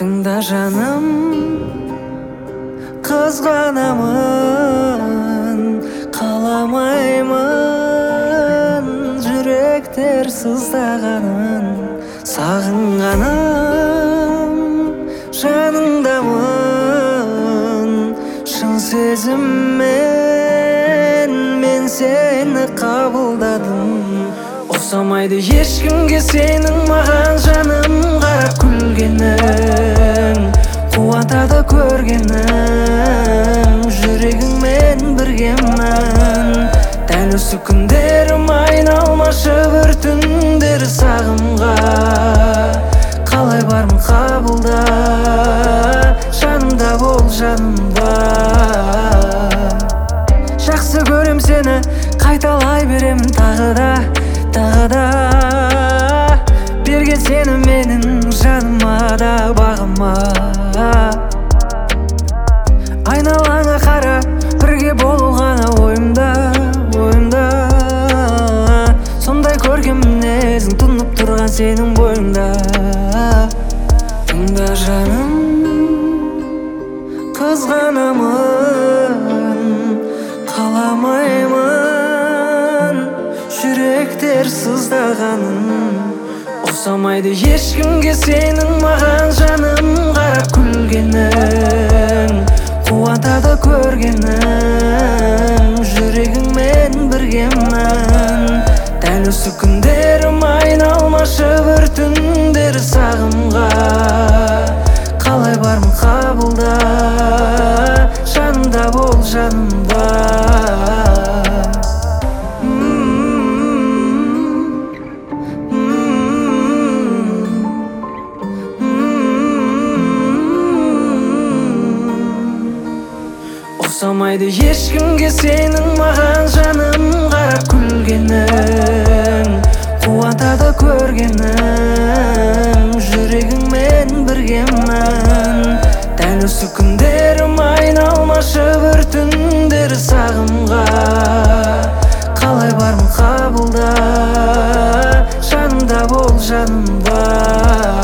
Тыңда жаным, қызғанамын, қаламаймын жүректер сыздағанын. Сағынғаным, жаныңдамын, шын сезіммен мен сені қабылдадым. Ұқсамайды ешкімге сенің маған жаным қарап күлгенің, қуантады көргенің, жүрегіңмен біргемін. Дәл осы күндерім айналмашы бір түндер сағымға. Қалай бармын қабылда, жанымда бол жанымда. Жақсы көрем сені, қайталай беремін тағы да. Берген сені менің жаныма да бағыма. Айналаңа қара, бірге болу ғана ойымда. Сондай көрген мінезің тұнып тұрған сенің бойыңда. Тыңда жаным, қызғанамын, қаламаймын жүректер сыздағанын. Ұқсамайды ешкімге сенің маған жаным қарап күлгенің, қуантады көргенің, жүрегіңмен біргемін. Дәл осы күндерім айналмашы бір түндер сағымға. Қалай бармын қабылда, жанымда бол жанымда. Ұқсамайды ешкімге сенің маған жаным қарап күлгенің, қуантады көргенің, жүрегіңмен біргемін. Дәл осы күндерім айналмашы бір түндер сағымға. Қалай бармын қабылда, жанымда бол жанымда.